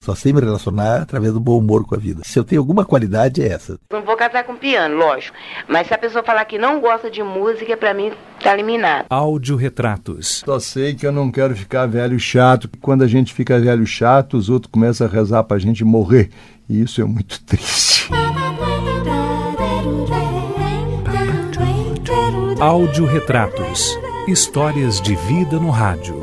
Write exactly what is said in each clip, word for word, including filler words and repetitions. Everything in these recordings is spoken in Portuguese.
Só sei me relacionar através do bom humor com a vida. Se eu tenho alguma qualidade, é essa. Não vou casar com piano, lógico. Mas se a pessoa falar que não gosta de música, pra mim tá eliminado. Áudio-retratos. Só sei que eu não quero ficar velho chato. Quando a gente fica velho chato, os outros começam a rezar pra gente morrer. E isso é muito triste. Áudio-retratos. Histórias de vida no rádio.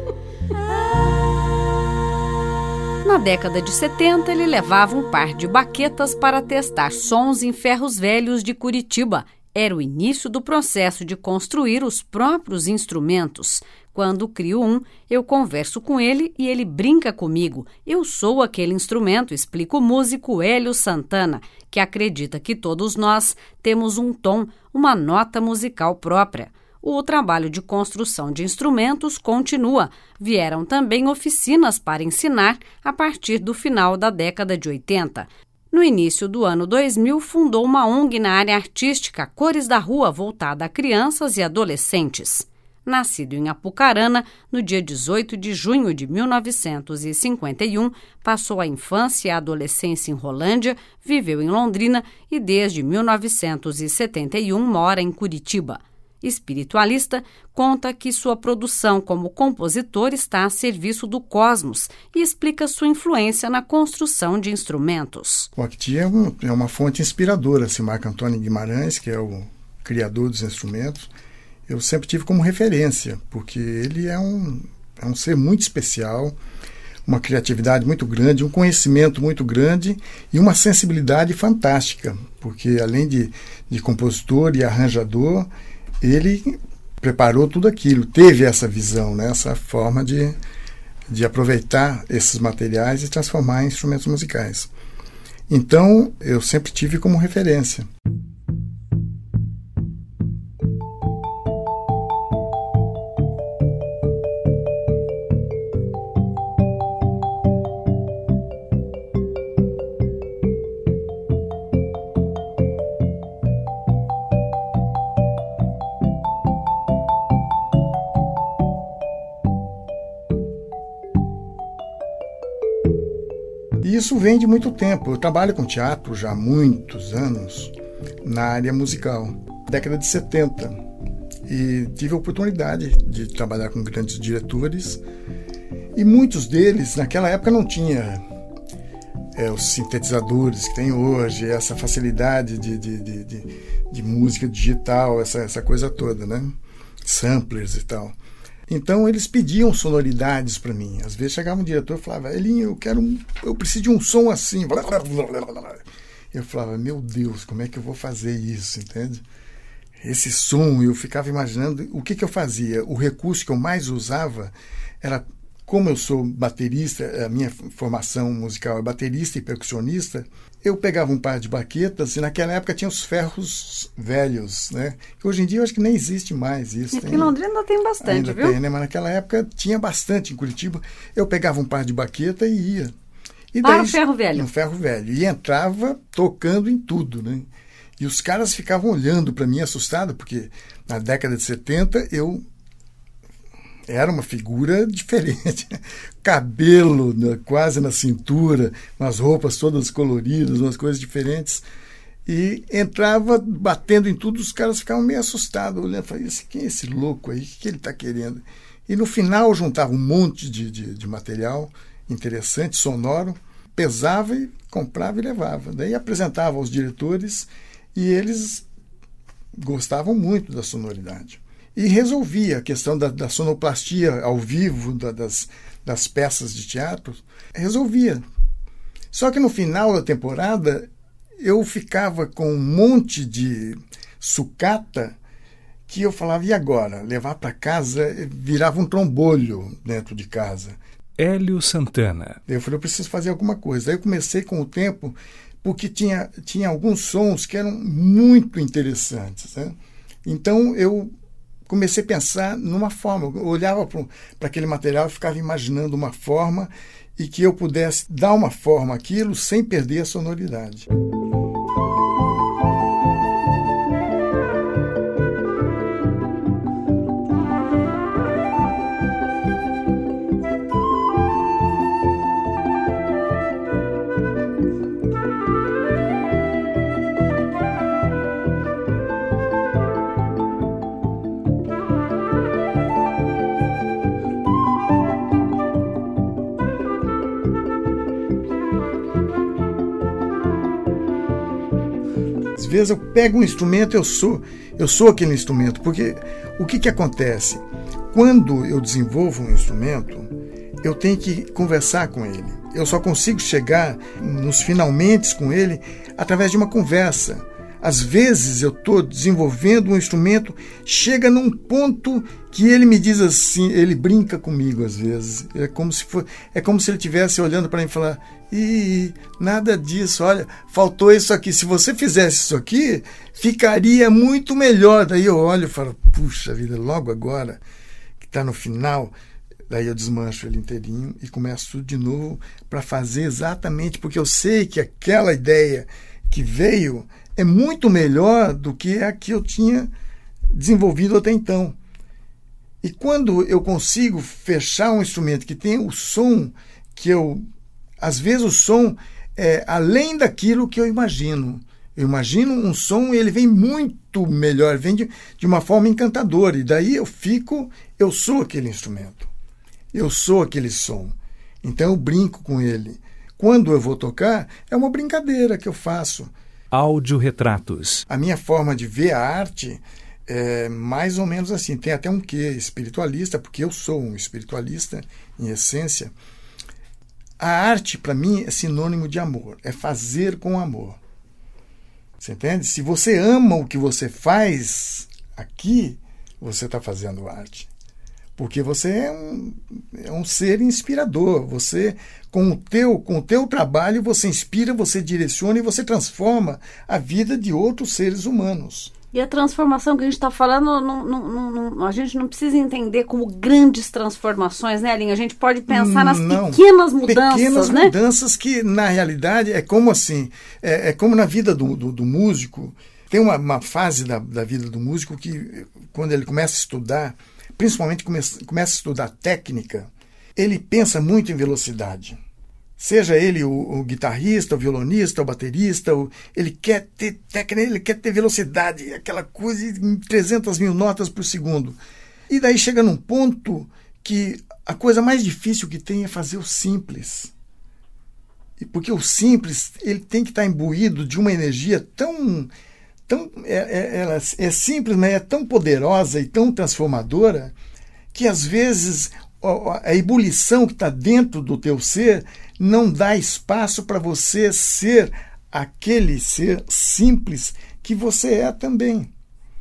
Na década de setenta, ele levava um par de baquetas para testar sons em ferros velhos de Curitiba. Era o início do processo de construir os próprios instrumentos. Quando crio um, eu converso com ele e ele brinca comigo. Eu sou aquele instrumento, explica o músico Hélio Santana, que acredita que todos nós temos um tom, uma nota musical própria. O trabalho de construção de instrumentos continua. Vieram também oficinas para ensinar a partir do final da década de oitenta. No início do ano dois mil, fundou uma O N G na área artística, Cores da Rua, voltada a crianças e adolescentes. Nascido em Apucarana, no dia dezoito de junho de mil novecentos e cinquenta e um, passou a infância e a adolescência em Rolândia, viveu em Londrina e desde mil novecentos e setenta e um mora em Curitiba. Espiritualista, conta que sua produção como compositor está a serviço do cosmos e explica sua influência na construção de instrumentos. O Acti é, um, é uma fonte inspiradora, assim, Marco Antônio Guimarães, que é o criador dos instrumentos, eu sempre tive como referência, porque ele é um, é um ser muito especial, uma criatividade muito grande, um conhecimento muito grande e uma sensibilidade fantástica, porque além de, de compositor e arranjador, ele preparou tudo aquilo, teve essa visão, né, essa forma de, de aproveitar esses materiais e transformar em instrumentos musicais. Então, eu sempre tive como referência. E isso vem de muito tempo. Eu trabalho com teatro já há muitos anos na área musical, década de setenta. E tive a oportunidade de trabalhar com grandes diretores. E muitos deles, naquela época, não tinha é, os sintetizadores que tem hoje, essa facilidade de, de, de, de, de música digital, essa, essa coisa toda, né? Samplers e tal. Então, eles pediam sonoridades para mim. Às vezes chegava um diretor e falava, Elinho, eu quero um, eu preciso de um som assim. Eu falava, meu Deus, como é que eu vou fazer isso, entende? Esse som, eu ficava imaginando o que, que eu fazia. O recurso que eu mais usava era, como eu sou baterista, a minha formação musical é baterista e percussionista, eu pegava um par de baquetas e naquela época tinha os ferros velhos, né? Que hoje em dia eu acho que nem existe mais isso. Aqui em Londrina ainda tem bastante, ainda viu? Tem, né? Mas naquela época tinha bastante em Curitiba. Eu pegava um par de baqueta e ia. E Para daí, o ferro velho. No ferro velho. E entrava tocando em tudo, né? E os caras ficavam olhando para mim assustado, porque na década de setenta eu era uma figura diferente. Cabelo, né, quase na cintura, umas roupas todas coloridas, umas coisas diferentes. E entrava batendo em tudo, os caras ficavam meio assustados, olhando, falavam, quem é esse louco aí? O que ele está querendo? E no final juntava um monte de, de, de material interessante, sonoro, pesava e comprava e levava. Daí apresentava aos diretores e eles gostavam muito da sonoridade. E resolvia a questão da, da sonoplastia ao vivo, da, das, das peças de teatro, resolvia. Só que no final da temporada, eu ficava com um monte de sucata que eu falava, e agora? Levar para casa, virava um trombolho dentro de casa. Hélio Santana. Eu falei, eu preciso fazer alguma coisa. Aí eu comecei com o tempo, porque tinha, tinha alguns sons que eram muito interessantes, né? Então eu comecei a pensar numa forma. Eu olhava para aquele material e ficava imaginando uma forma e que eu pudesse dar uma forma àquilo sem perder a sonoridade. vezes eu pego um instrumento, eu sou, eu sou aquele instrumento. Porque o que, que acontece? Quando eu desenvolvo um instrumento, eu tenho que conversar com ele. Eu só consigo chegar nos finalmente com ele através de uma conversa. Às vezes eu estou desenvolvendo um instrumento, chega num ponto que ele me diz assim, ele brinca comigo às vezes. É como se, for, é como se ele estivesse olhando para mim e falar, Ih, nada disso, olha, faltou isso aqui. Se você fizesse isso aqui, ficaria muito melhor. Daí eu olho e falo, puxa vida, logo agora, que está no final, daí eu desmancho ele inteirinho e começo tudo de novo para fazer exatamente, porque eu sei que aquela ideia que veio é muito melhor do que a que eu tinha desenvolvido até então. E quando eu consigo fechar um instrumento que tem o som que eu... Às vezes o som é além daquilo que eu imagino. Eu imagino um som e ele vem muito melhor, vem de, de uma forma encantadora. E daí eu fico, eu sou aquele instrumento. Eu sou aquele som. Então eu brinco com ele. Quando eu vou tocar, é uma brincadeira que eu faço. Audioretratos. A minha forma de ver a arte é mais ou menos assim. Tem até um quê espiritualista, porque eu sou um espiritualista em essência. A arte, para mim, é sinônimo de amor. É fazer com amor. Você entende? Se você ama o que você faz aqui, você está fazendo arte. Porque você é um, é um ser inspirador. Você, com o teu, com o teu trabalho, você inspira, você direciona e você transforma a vida de outros seres humanos. E a transformação que a gente está falando, não, não, não, a gente não precisa entender como grandes transformações, né, Aline? A gente pode pensar nas não, pequenas mudanças, pequenas né? mudanças que, na realidade, é como assim, é, é como na vida do, do, do músico. Tem uma, uma fase da, da vida do músico que, quando ele começa a estudar, principalmente começa, começa a estudar técnica, ele pensa muito em velocidade. Seja ele o, o guitarrista, o violonista, o baterista, o, ele quer ter técnica, ele quer ter velocidade, aquela coisa em trezentas mil notas por segundo. E daí chega num ponto que a coisa mais difícil que tem é fazer o simples. E porque o simples ele tem que estar imbuído de uma energia tão... tão é, é, ela é simples, mas é tão poderosa e tão transformadora que às vezes a ebulição que está dentro do teu ser não dá espaço para você ser aquele ser simples que você é também.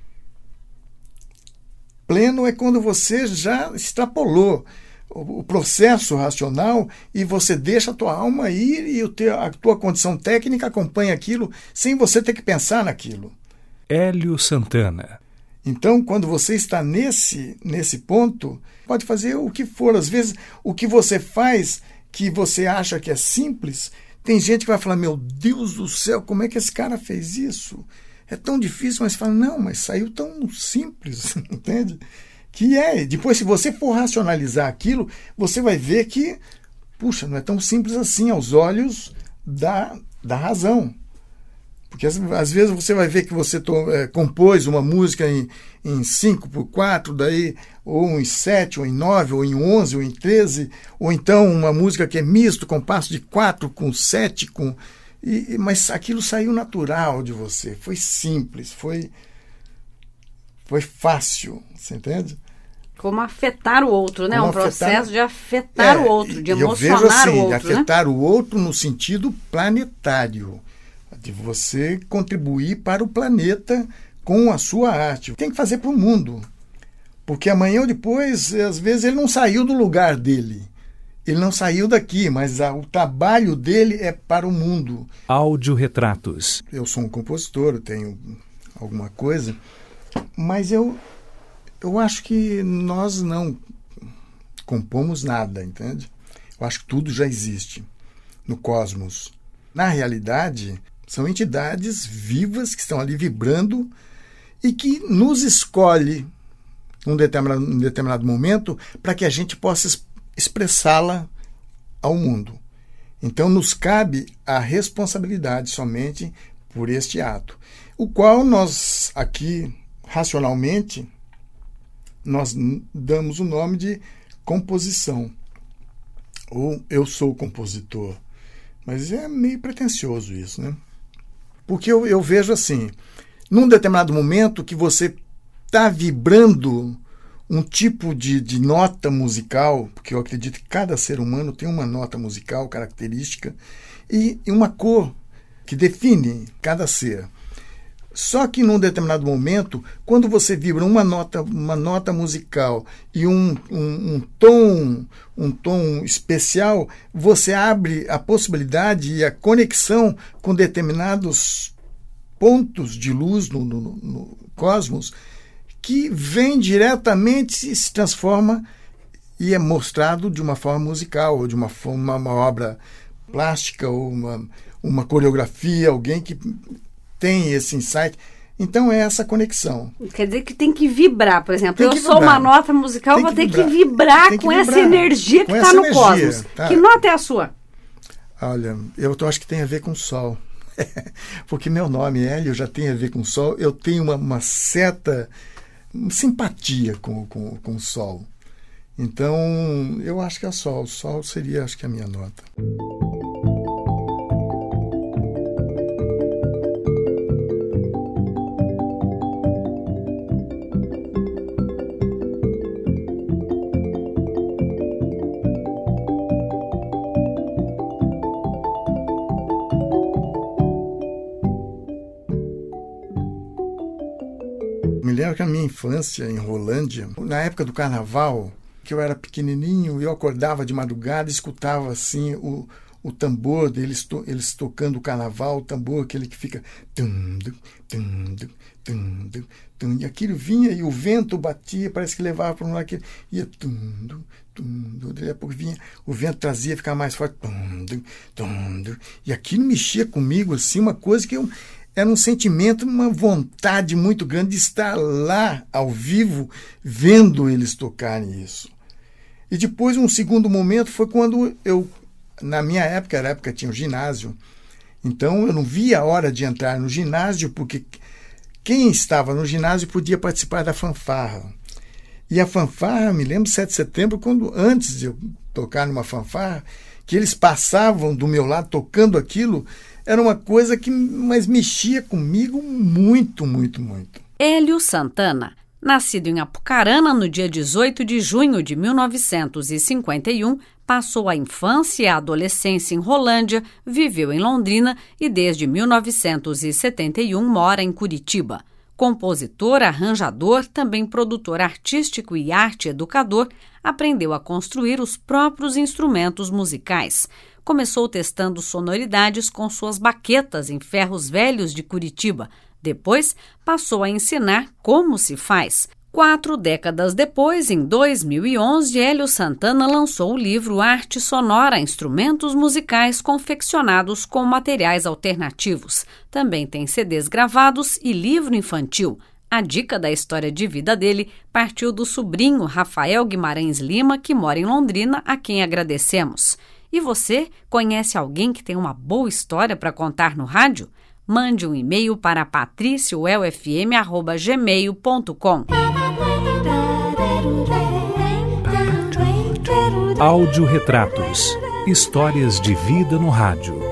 Pleno é quando você já extrapolou o processo racional e você deixa a tua alma ir e o teu, a tua condição técnica acompanha aquilo sem você ter que pensar naquilo. Hélio Santana. Então, quando você está nesse, nesse ponto, pode fazer o que for. Às vezes, o que você faz, que você acha que é simples, tem gente que vai falar, meu Deus do céu, como é que esse cara fez isso? É tão difícil, mas fala, não, mas saiu tão simples, entende? Que é, depois se você for racionalizar aquilo, você vai ver que, puxa, não é tão simples assim aos olhos da, da razão. Porque às vezes você vai ver que você to, é, compôs uma música em, em cinco por quatro, daí, ou em sete, ou em nove, ou em onze, ou em treze, ou então uma música que é misto, compasso de quatro com sete, com, e, mas aquilo saiu natural de você, foi simples, foi, foi fácil, você entende? Como afetar o outro, né? Como um processo afetar, de afetar é, o outro, de emocionar eu vejo assim, o outro. Afetar né? o outro no sentido planetário. De você contribuir para o planeta com a sua arte. Tem que fazer para o mundo. Porque amanhã ou depois, às vezes, ele não saiu do lugar dele. Ele não saiu daqui, mas a, o trabalho dele é para o mundo. Audioretratos. Eu sou um compositor, eu tenho alguma coisa, mas eu, eu acho que nós não compomos nada, entende? Eu acho que tudo já existe no cosmos. Na realidade, são entidades vivas que estão ali vibrando e que nos escolhe em um determinado, um determinado momento para que a gente possa expressá-la ao mundo. Então, nos cabe a responsabilidade somente por este ato, o qual nós aqui, racionalmente, nós damos o nome de composição, ou eu sou compositor. Mas é meio pretensioso isso, né? Porque eu, eu vejo assim, num determinado momento que você está vibrando um tipo de, de nota musical, porque eu acredito que cada ser humano tem uma nota musical característica e, e uma cor que define cada ser. Só que num determinado momento, quando você vibra uma nota, uma nota musical e um, um, um tom, um tom especial, você abre a possibilidade e a conexão com determinados pontos de luz no, no, no cosmos que vem diretamente e se transforma e é mostrado de uma forma musical, ou de uma, forma, uma obra plástica, ou uma, uma coreografia, alguém que tem esse insight. Então é essa conexão. Quer dizer que tem que vibrar, por exemplo. Tem eu sou vibrar. uma nota musical, Tem vou ter vibrar. que vibrar Tem que com vibrar. essa energia que Com está essa no energia, cosmos. tá. Que nota é a sua? Olha, eu acho que tem a ver com o Sol. Porque meu nome, Hélio, já tem a ver com o Sol. Eu tenho uma, uma certa simpatia com, com, com o Sol. Então, eu acho que é o Sol. O Sol seria, acho que, a minha nota. Me lembro que na minha infância, em Rolândia, na época do carnaval, que eu era pequenininho, eu acordava de madrugada e escutava assim o, o tambor deles, to, eles tocando o carnaval, o tambor aquele que fica... Tum, tum, tum, tum, tum, tum, e aquilo vinha e o vento batia, parece que levava para um lado, aquele, ia... Tum, tum, tum, daí a pouco vinha, o vento trazia, ficava mais forte. Tum, tum, tum, tum, e aquilo mexia comigo, assim, uma coisa que eu... Era um sentimento, uma vontade muito grande de estar lá, ao vivo, vendo eles tocarem isso. E depois, um segundo momento, foi quando eu, na minha época, era a época que tinha um ginásio, então eu não via a hora de entrar no ginásio, porque quem estava no ginásio podia participar da fanfarra. E a fanfarra, me lembro, sete de setembro, quando antes de eu tocar numa fanfarra, que eles passavam do meu lado tocando aquilo, era uma coisa que mas mexia comigo muito, muito, muito. Hélio Santana, nascido em Apucarana no dia dezoito de junho de mil novecentos e cinquenta e um, passou a infância e a adolescência em Rolândia, viveu em Londrina e desde mil novecentos e setenta e um mora em Curitiba. Compositor, arranjador, também produtor artístico e arte-educador, aprendeu a construir os próprios instrumentos musicais. Começou testando sonoridades com suas baquetas em ferros velhos de Curitiba. Depois, passou a ensinar como se faz. Quatro décadas depois, em dois mil e onze, Hélio Santana lançou o livro Arte Sonora, Instrumentos Musicais Confeccionados com Materiais Alternativos. Também tem C Ds gravados e livro infantil. A dica da história de vida dele partiu do sobrinho Rafael Guimarães Lima, que mora em Londrina, a quem agradecemos. E você conhece alguém que tem uma boa história para contar no rádio? Mande um e-mail para patricio l f m arroba gmail ponto com. Áudio Retratos. Histórias de vida no rádio.